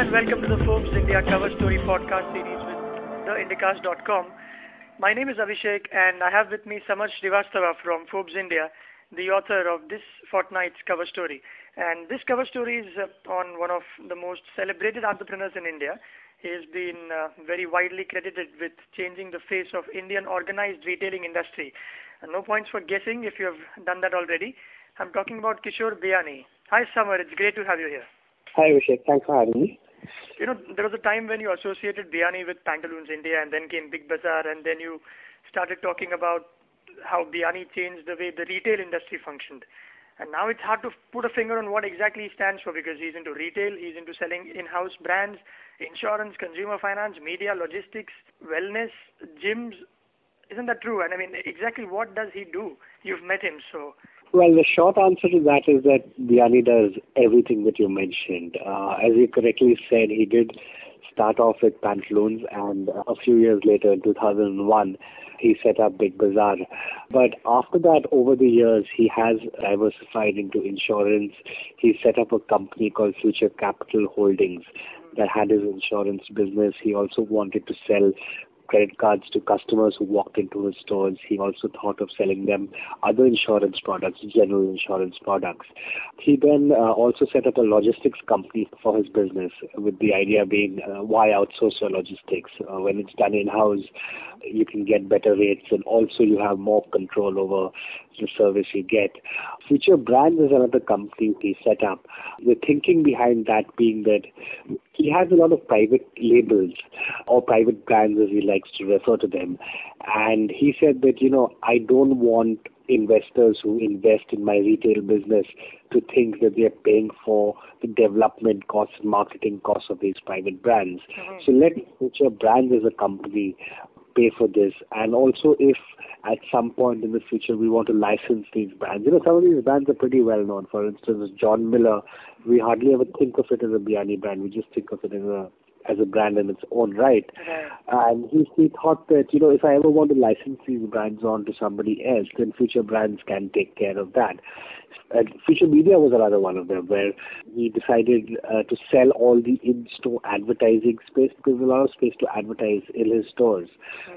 and welcome to the Forbes India Cover Story podcast series with theindicast.com. My name is Abhishek and I have with me Samaj Srivastava from Forbes India, the author of this fortnight's cover story. And this cover story is on one of the most celebrated entrepreneurs in India. He has been very widely credited with changing the face of Indian organized retailing industry. And no points for guessing if you have done that already. I'm talking about Kishore Biyani. Hi Samar, it's great to have you here. Hi Abhishek, thanks for having me. You know, there was a time when you associated Biyani with Pantaloons India and then came Big Bazaar and then you started talking about how Biyani changed the way the retail industry functioned. And now it's hard to put a finger on what exactly he stands for because he's into retail, he's into selling in-house brands, insurance, consumer finance, media, logistics, wellness, gyms. Isn't that true? And I mean, exactly what does he do? You've met him, so... Well, the short answer to that is that Biyani does everything that you mentioned. As you correctly said, he did start off with Pantaloons and a few years later, in 2001, he set up Big Bazaar. But after that, over the years, he has diversified into insurance. He set up a company called Future Capital Holdings that had his insurance business. He also wanted to sell credit cards to customers who walked into his stores. He also thought of selling them other insurance products, general insurance products. He then also set up a logistics company for his business with the idea being why outsource your logistics? When it's done in-house, you can get better rates and also you have more control over the service you get. Future Brands is another company he set up. The thinking behind that being that he has a lot of private labels or private brands as he likes to refer to them. And he said that, I don't want investors who invest in my retail business to think that they're paying for the development costs and marketing costs of these private brands. Mm-hmm. So let Future Brands as a company pay for this. And also if at some point in the future we want to license these brands. Some of these brands are pretty well known. For instance, John Miller, we hardly ever think of it as a Biyani brand. We just think of it as a brand in its own right. And he thought that, if I ever want to license these brands on to somebody else, then Future Brands can take care of that. And Future Media was another one of them, where he decided to sell all the in-store advertising space because there's a lot of space to advertise in his stores.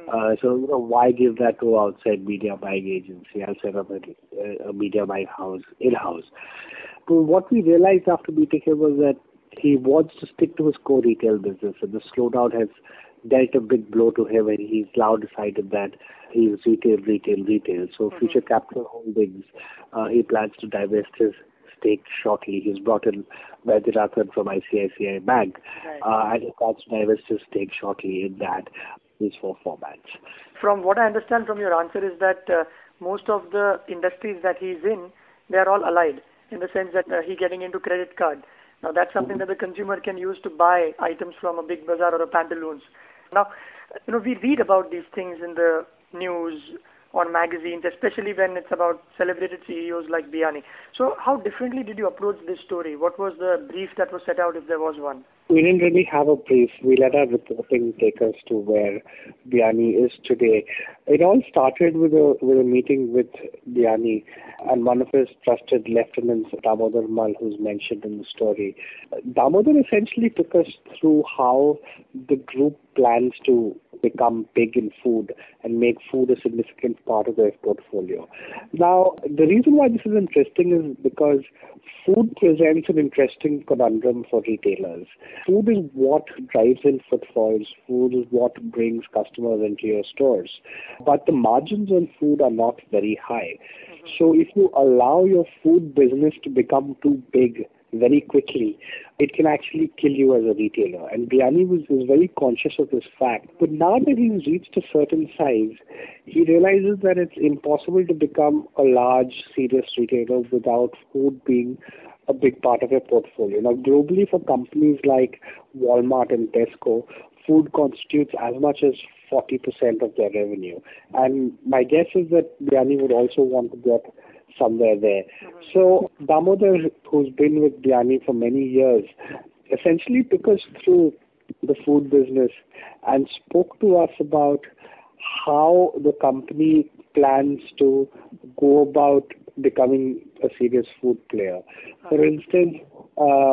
So why give that to outside media buying agency? I'll set up a media buying house in-house. But what we realized after meeting him was that he wants to stick to his core retail business, and the slowdown has dealt a big blow to him, and he's now decided that he's retail. So Future Capital Holdings, he plans to divest his stake shortly. He's brought in Vaidyanathan from ICICI Bank, and he plans to divest his stake shortly in these four formats. From what I understand from your answer is that most of the industries that he's in, they are all allied, in the sense that he's getting into credit card. Now, that's something that the consumer can use to buy items from a Big Bazaar or a Pantaloons. Now, we read about these things in the news, on magazines, especially when it's about celebrated CEOs like Biyani. So how differently did you approach this story? What was the brief that was set out, if there was one? We didn't really have a brief. We let our reporting take us to where Biyani is today. It all started with a meeting with Biyani and one of his trusted lieutenants, Damodar Mal, who's mentioned in the story. Damodar essentially took us through how the group plans to become big in food and make food a significant part of their portfolio. Now, the reason why this is interesting is because food presents an interesting conundrum for retailers. Food is what drives in footfalls. Food is what brings customers into your stores. But the margins on food are not very high. So if you allow your food business to become too big very quickly, it can actually kill you as a retailer. And Biyani was very conscious of this fact. But now that he's reached a certain size, he realizes that it's impossible to become a large, serious retailer without food being a big part of your portfolio. Now, globally, for companies like Walmart and Tesco, food constitutes as much as 40% of their revenue. And my guess is that Biyani would also want to get somewhere there. So Damodar, who's been with Biyani for many years, essentially took us through the food business and spoke to us about how the company plans to go about becoming a serious food player. For instance,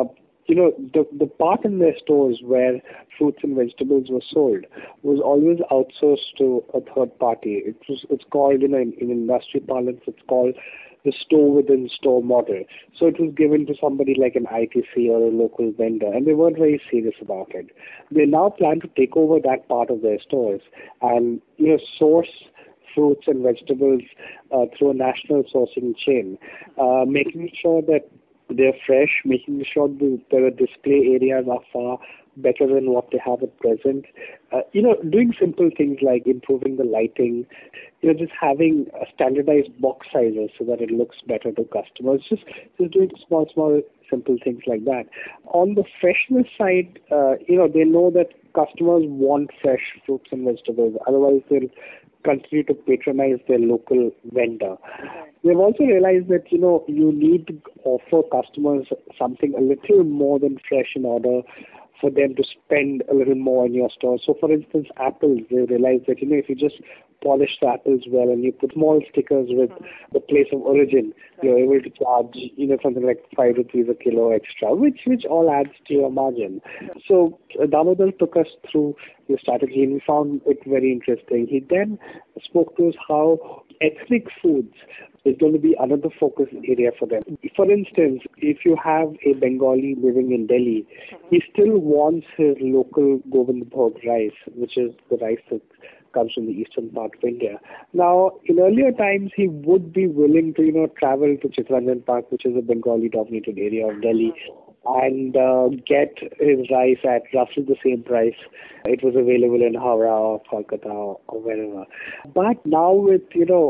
the part in their stores where fruits and vegetables were sold was always outsourced to a third party. It's called, in industry parlance, it's called the store within store model. So it was given to somebody like an ITC or a local vendor, and they weren't very serious about it. They now plan to take over that part of their stores and source fruits and vegetables through a national sourcing chain, making sure that they're fresh, making sure the display areas are far better than what they have at present. Doing simple things like improving the lighting, just having standardized box sizes so that it looks better to customers. Just doing small, simple things like that. On the freshness side, they know that customers want fresh fruits and vegetables. Otherwise, they'll continue to patronize their local vendor. They've also realized that, you need to offer customers something a little more than fresh in order for them to spend a little more in your store. So, for instance, apples, they realize that, if you just polish the apples well and you put small stickers with the place of origin, you're able to charge, something like 5 rupees a kilo extra, which all adds to your margin. So Damodar took us through the strategy and we found it very interesting. He then spoke to us how ethnic foods is going to be another focus area for them. For instance, if you have a Bengali living in Delhi, he still wants his local Govind Bhog rice, which is the rice that comes from the eastern part of India. Now, in earlier times, he would be willing to, travel to Chittaranjan Park, which is a Bengali-dominated area of Delhi, and get his rice at roughly the same price it was available in Howrah or Kolkata or wherever. But now with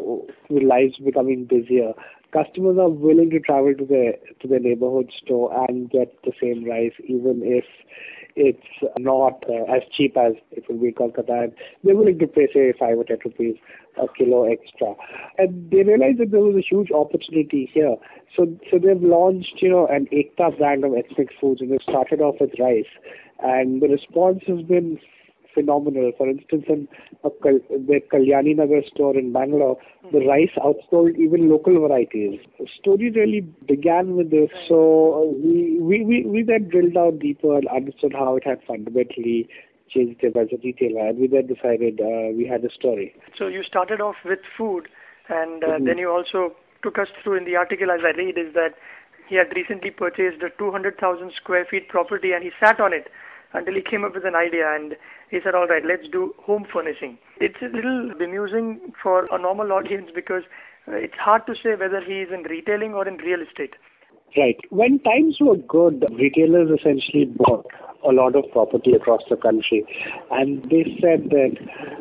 lives becoming busier, customers are willing to travel to their neighborhood store and get the same rice, even if it's not as cheap as it will be in Kolkata. And they're willing to pay, say, 5 or 10 rupees a kilo extra. And they realized that there was a huge opportunity here. So they've launched, an Ekta brand of ethnic foods, and they've started off with rice. And the response has been phenomenal. For instance, in the Kalyani Nagar store in Bangalore, the rice outsold even local varieties. The story really began with this. So we then drilled down deeper and understood how it had fundamentally changed them as a retailer, and we then decided we had a story. So you started off with food, and then you also took us through in the article, as I read, is that he had recently purchased a 200,000 square feet property, and he sat on it until he came up with an idea, and he said, all right, let's do home furnishing. It's a little bemusing for a normal audience because it's hard to say whether he is in retailing or in real estate. Right. When times were good, retailers essentially bought a lot of property across the country, and they said that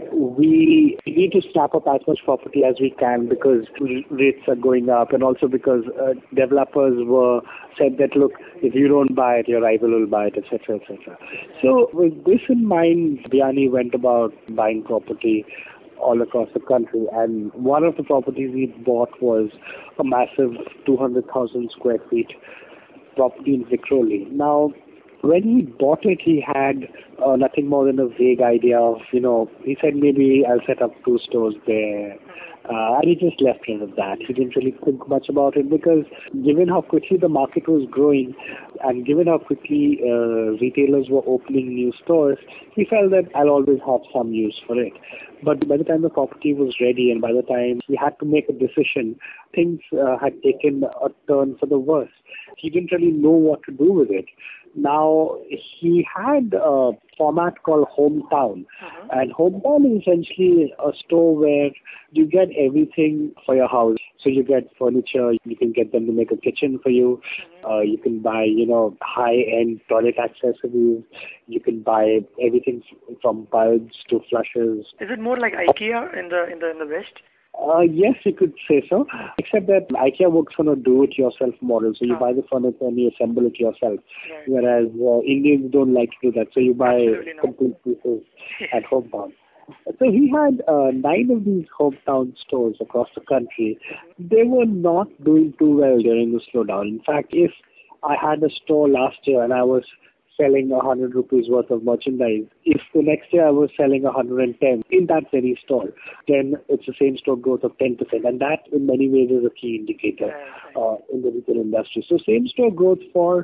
we need to snap up as much property as we can because rates are going up, and also because developers said that, look, if you don't buy it, your rival will buy it, etc., etc. So with this in mind, Biyani went about buying property all across the country, and one of the properties he bought was a massive 200,000 square feet property in Vikhroli. Now, when he bought it, he had nothing more than a vague idea of, he said maybe I'll set up 2 stores there. And he just left it at that. He didn't really think much about it because given how quickly the market was growing and given how quickly retailers were opening new stores, he felt that I'll always have some use for it. But by the time the property was ready and by the time he had to make a decision, things had taken a turn for the worse. He didn't really know what to do with it. Now, he had a format called Hometown. And Hometown is essentially a store where you get everything for your house. So you get furniture, you can get them to make a kitchen for you. You can buy, high-end toilet accessories. You can buy everything from bulbs to flushes. Is it more like IKEA in the West? Yes, you could say so, except that IKEA works on a do-it-yourself model, so you buy the furniture and you assemble it yourself, whereas Indians don't like to do that, so you buy complete pieces at Hometown. So he had 9 of these Hometown stores across the country. They were not doing too well during the slowdown. In fact, if I had a store last year and I was selling 100 rupees worth of merchandise, if the next year I was selling 110 in that very store, then it's the same store growth of 10%. And that in many ways is a key indicator in the retail industry. So same store growth for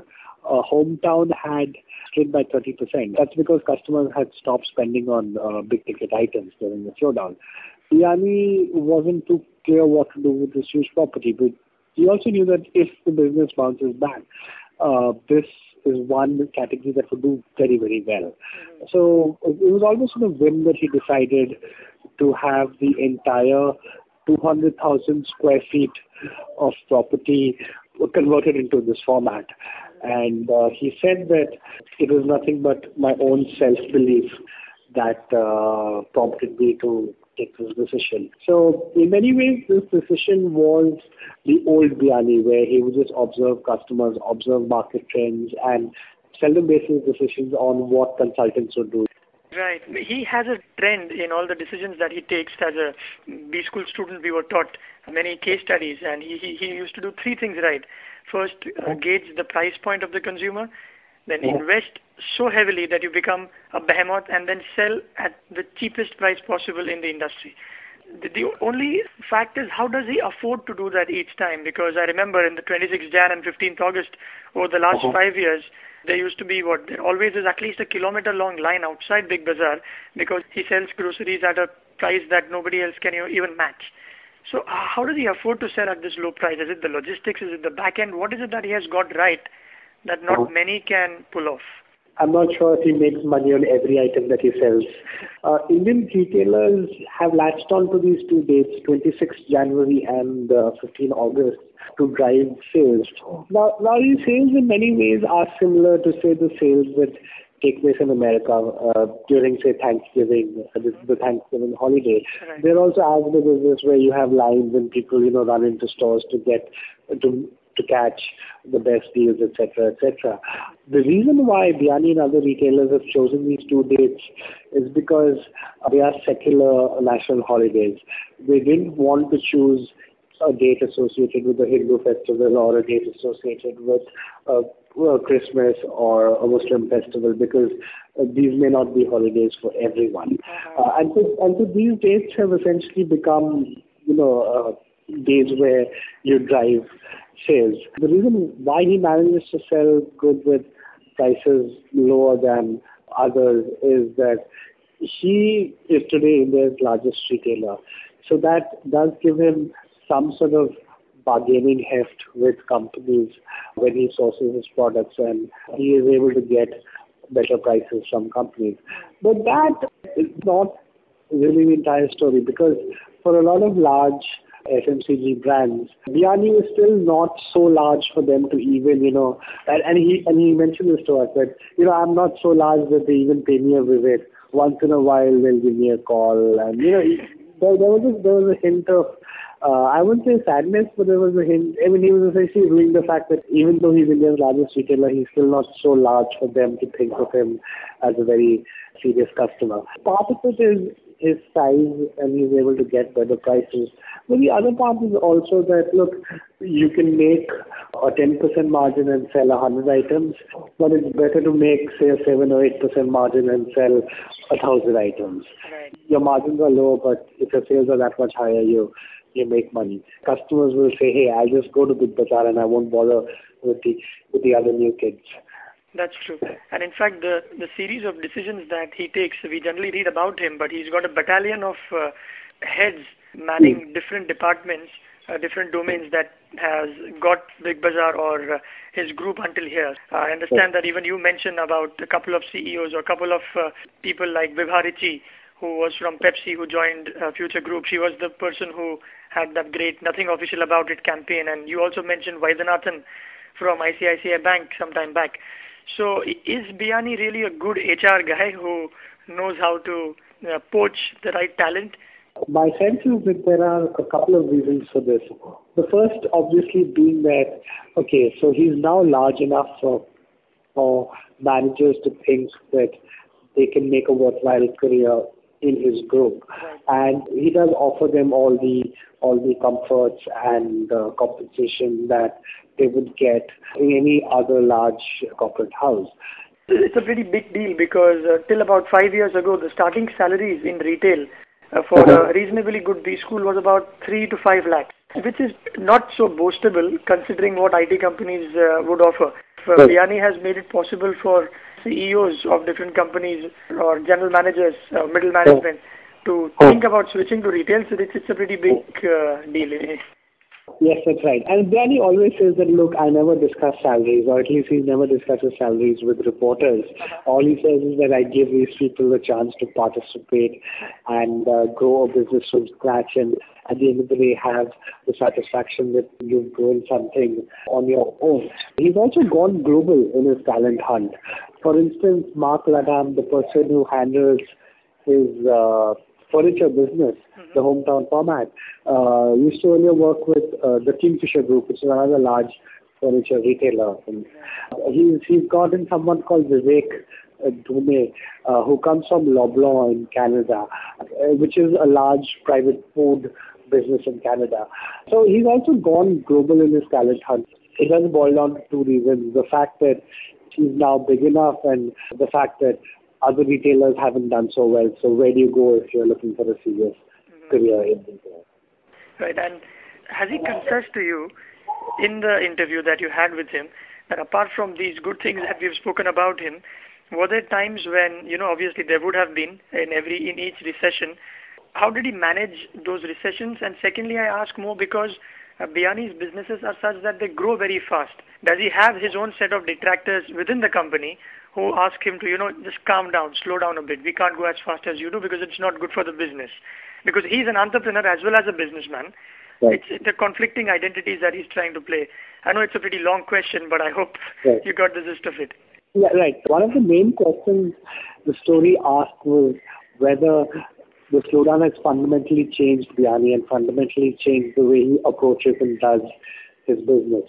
Hometown had slid by 30%. That's because customers had stopped spending on big ticket items during the slowdown. Biryani wasn't too clear what to do with this huge property, but he also knew that if the business bounces back, this is one category that would do very, very well. So it was almost on a whim that he decided to have the entire 200,000 square feet of property converted into this format. And he said that it was nothing but my own self-belief that prompted me to take this decision. So in many ways, this decision was the old Biryani, where he would just observe customers, observe market trends, and seldom base his decisions on what consultants would do. Right. He has a trend in all the decisions that he takes. As a B school student, we were taught many case studies, and he used to do three things right. First, gauge the price point of the consumer, then invest so heavily that you become a behemoth, and then sell at the cheapest price possible in the industry. The only fact is, how does he afford to do that each time? Because I remember in the 26th Jan and 15th August, over the last 5 years, there used to be there always is at least a kilometer-long line outside Big Bazaar, because he sells groceries at a price that nobody else can even match. So how does he afford to sell at this low price? Is it the logistics? Is it the back end? What is it that he has got right that not many can pull off? I'm not sure if he makes money on every item that he sells. Indian retailers have latched on to these two dates, 26th January and 15 August, to drive sales. Now these sales in many ways are similar to, say, the sales that take place in America during, say, Thanksgiving, the Thanksgiving holiday. Right. They're also as big as this, where you have lines and people, run into stores to get to catch the best deals, etc., etc. The reason why Biryani and other retailers have chosen these two dates is because they are secular national holidays. They didn't want to choose a date associated with the Hindu festival or a date associated with Christmas or a Muslim festival, because these may not be holidays for everyone. And so these dates have essentially become, days where you drive sales. The reason why he manages to sell goods with prices lower than others is that he is today India's largest retailer. So that does give him some sort of bargaining heft with companies when he sources his products, and he is able to get better prices from companies. But that is not really the entire story, because for a lot of large FMCG brands, Biryani is still not so large for them to even, and he mentioned this to us that, I'm not so large that they even pay me a visit. Once in a while they'll give me a call, and there was a hint of I wouldn't say sadness, but there was a hint. I mean, he was essentially ruling the fact that even though he's India's largest retailer, he's still not so large for them to think of him as a very serious customer. Part of it is his size, and he's able to get better prices. But the other part is also that, look, you can make a 10% margin and sell 100 items, but it's better to make, say, a 7 or 8% margin and sell 1,000 items. Right. Your margins are low, but if your sales are that much higher, you make money. Customers will say, hey, I'll just go to Big Bazaar and I won't bother with the other new kids. That's true. And in fact, the series of decisions that he takes, we generally read about him, but he's got a battalion of heads manning different departments, different domains that has got Big Bazaar or his group until here. I understand that even you mentioned about a couple of CEOs or a couple of people like Vibha Richie, who was from Pepsi, who joined Future Group. She was the person who had that great Nothing Official About It campaign. And you also mentioned Vaidyanathan from ICICI Bank some time back. So is Biryani really a good HR guy who knows how to poach the right talent? My sense is that there are a couple of reasons for this. The first, obviously, being that, okay, so he's now large enough for managers to think that they can make a worthwhile career in his group. Right. And he does offer them all the comforts and compensation that they would get in any other large corporate house. It's a pretty big deal, because till about 5 years ago, the starting salaries in retail for a reasonably good B school was about 3 to 5 lakhs, which is not so boastable considering what IT companies would offer. Biyani has made it possible for CEOs of different companies or general managers, middle management, to think about switching to retail. So it's a pretty big deal. Yes, that's right. And Biyani always says that, look, I never discuss salaries, or at least he never discusses salaries with reporters. All he says is that I give these people the chance to participate and grow a business from scratch, and at the end of the day have the satisfaction that you've grown something on your own. He's also gone global in his talent hunt. For instance, Mark Ladam, the person who handles his furniture business, the hometown format, used to earlier work with the Kingfisher Group, which is another large furniture retailer. And he's gotten someone called Vivek Dhume, who comes from Loblaw in Canada, which is a large private food business in Canada. So he's also gone global in his talent hunt. It does boil down to two reasons: the fact that he's now big enough, and the fact that other retailers haven't done so well. So where do you go if you're looking for a serious career in retail? Right. And has he confessed to you in the interview that you had with him that apart from these good things that we've spoken about him, were there times when, obviously there would have been in each recession, how did he manage those recessions? And secondly, I ask more because Biyani's businesses are such that they grow very fast. Does he have his own set of detractors within the company who ask him to, just calm down, slow down a bit. We can't go as fast as you do because it's not good for the business. Because he's an entrepreneur as well as a businessman. Right. It's the conflicting identities that he's trying to play. I know it's a pretty long question, but I hope you got the gist of it. Yeah, right. One of the main questions the story asked was whether the slowdown has fundamentally changed Biyani and fundamentally changed the way he approaches and does his business.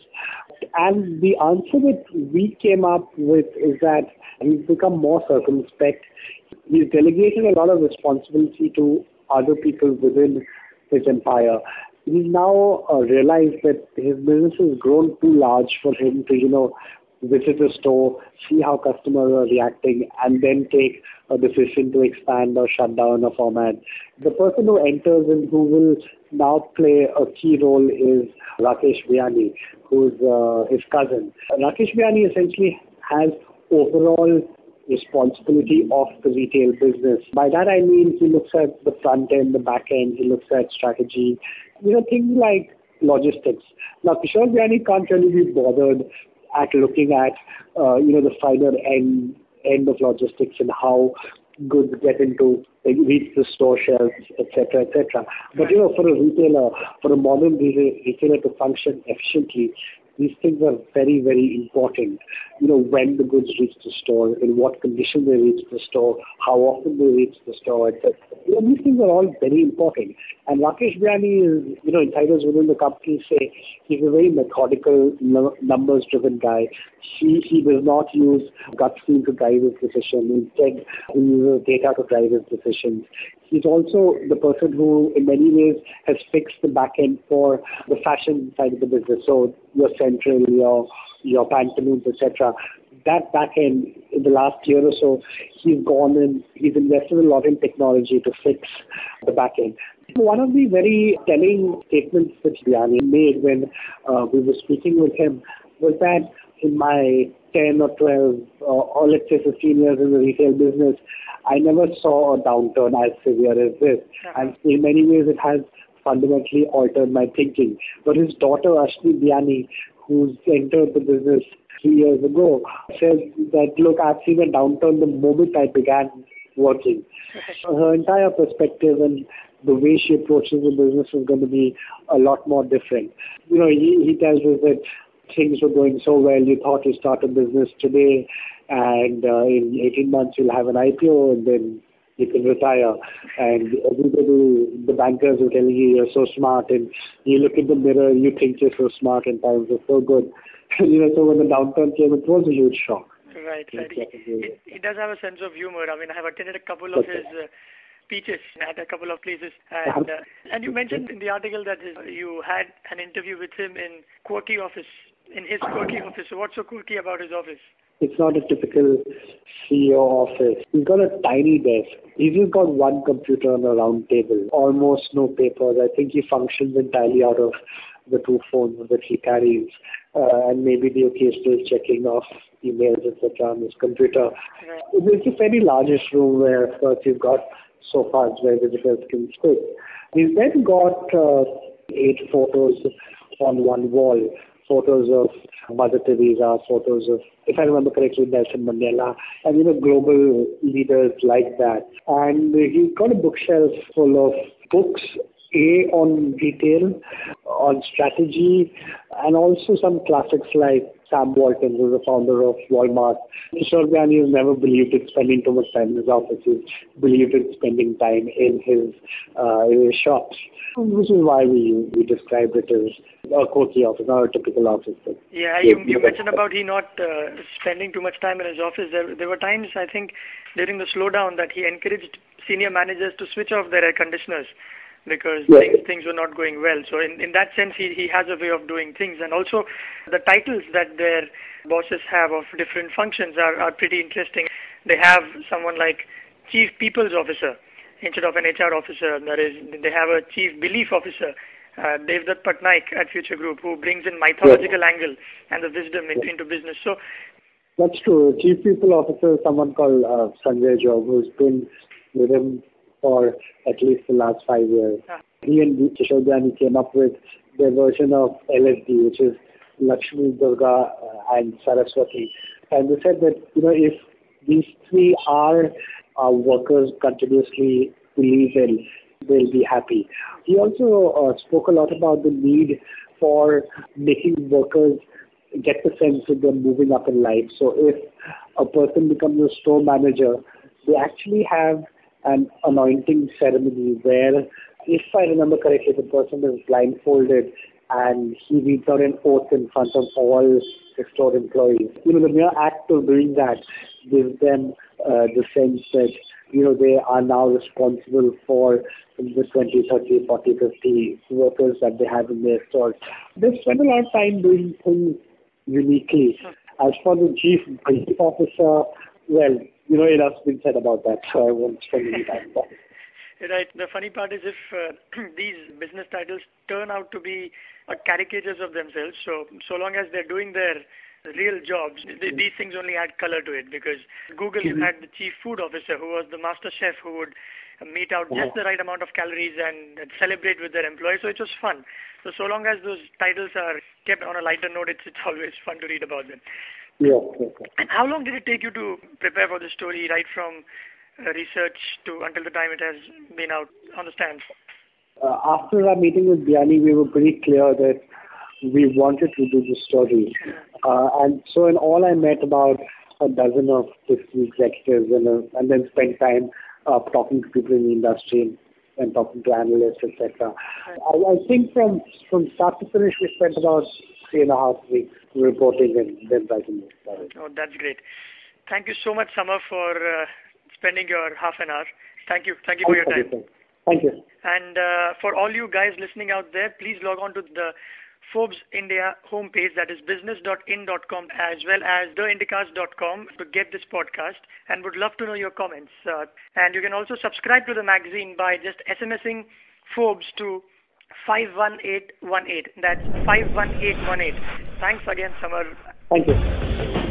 And the answer that we came up with is that he's become more circumspect. He's delegated a lot of responsibility to other people within his empire. He's now realized that his business has grown too large for him to, visit a store, see how customers are reacting, and then take a decision to expand or shut down a format. The person who enters and who will now play a key role is Rakesh Biyani, who's his cousin. Rakesh Biyani essentially has overall responsibility of the retail business. By that I mean he looks at the front end, the back end, he looks at strategy, things like logistics. Now Kishore Biyani can't really be bothered at looking at the finer end of logistics and how goods reach the store shelves, etc., etc. But for a retailer, for a modern retailer to function efficiently, these things are very, very important. When the goods reach the store, in what condition they reach the store, how often they reach the store, etc. These things are all very important. And Rakesh Biyani is, insiders within the company say he's a very methodical, numbers-driven guy. He does not use gut feel to drive his decision. Instead, he uses data to drive his decisions. He's also the person who, in many ways, has fixed the back end for the fashion side of the business. So your Central, your Pantaloons, etc. That back end, in the last year or so, he's gone and he's invested a lot in technology to fix the back end. One of the very telling statements that Biyani made when we were speaking with him was that in my 10 or 12 or let's say 15 years in the retail business, I never saw a downturn as severe as this. And in many ways it has fundamentally altered my thinking. But his daughter Ashmi Biyani, who's entered the business 3 years ago, says that, look, I've seen a downturn the moment I began working. Her entire perspective and the way she approaches the business is going to be a lot more different. He tells us that things were going so well, you thought you start a business today and in 18 months you'll have an IPO and then you can retire. And everybody, the bankers are telling you you're so smart, and you look in the mirror, you think you're so smart and times are so good. So when the downturn came, it was a huge shock. Right. He does have a sense of humor. I mean, I have attended a couple of his speeches at a couple of places. And you mentioned in the article that you had an interview with him in his quirky office. So what's so quirky about his office? It's not a typical CEO office. He's got a tiny desk. He's just got one computer on a round table, almost no papers. I think he functions entirely out of the two phones that he carries, and maybe the occasional checking of emails, etc. on his computer. It's a very largish room where, of course, you've got sofas where visitors can sit. We've then got 8 photos on one wall, photos of Mother Teresa, photos of, if I remember correctly, Nelson Mandela, and global leaders like that. And he's got a bookshelf full of books, on retail, on strategy, and also some classics like Sam Walton, who's the founder of Walmart. Kishore Biyani has never believed in spending too much time in his office. He's believed in spending time in his shops, which is why we described it as a quirky office, not a typical office. Yeah, you mentioned about he not spending too much time in his office. There were times, I think, during the slowdown that he encouraged senior managers to switch off their air conditioners because things were not going well. So in that sense, he has a way of doing things. And also the titles that their bosses have of different functions are pretty interesting. They have someone like Chief People's Officer instead of an HR officer. That is, they have a Chief Belief Officer, Devdutt Patnaik at Future Group, who brings in mythological angle and the wisdom into business. So that's true. Chief People Officer is someone called Sanjay Job, who's been with him for at least the last 5 years. He and Kishore Biyani came up with their version of LSD, which is Lakshmi, Durga, and Saraswati. And they said that, if these three are workers continuously believe in, they'll be happy. He also spoke a lot about the need for making workers get the sense that they're moving up in life. So if a person becomes a store manager, they actually have an anointing ceremony where, if I remember correctly, the person is blindfolded and he reads out an oath in front of all the store employees. The mere act of doing that gives them the sense that, they are now responsible for the 20, 30, 40, 50 workers that they have in their stores. They spend a lot of time doing things uniquely. As for the Chief Belief Officer, well, enough's been said about that, so I won't spend any time on that. Right. The funny part is if these business titles turn out to be caricatures of themselves, so long as they're doing their real jobs, these things only add color to it, because Google had the Chief Food Officer, who was the master chef who would mete out just the right amount of calories and celebrate with their employees, so it was fun. So long as those titles are kept on a lighter note, it's always fun to read about them. Yeah. And how long did it take you to prepare for the story, right from research to until the time it has been out on the stands? After our meeting with Biyani, we were pretty clear that we wanted to do the story. And so in all, I met about a dozen of different executives and then spent time talking to people in the industry and talking to analysts, etc. I think from start to finish, we spent about 3.5 weeks reporting and then writing the story. Oh, that's great. Thank you so much, Samar, for spending your half an hour. Thank you for your time. Thank you. And for all you guys listening out there, please log on to the Forbes India homepage, that is business.in.com, as well as theindicast.com, to get this podcast, and would love to know your comments. And you can also subscribe to the magazine by just SMSing Forbes to 51818. That's 51818. Thanks again, Samar. Thank you.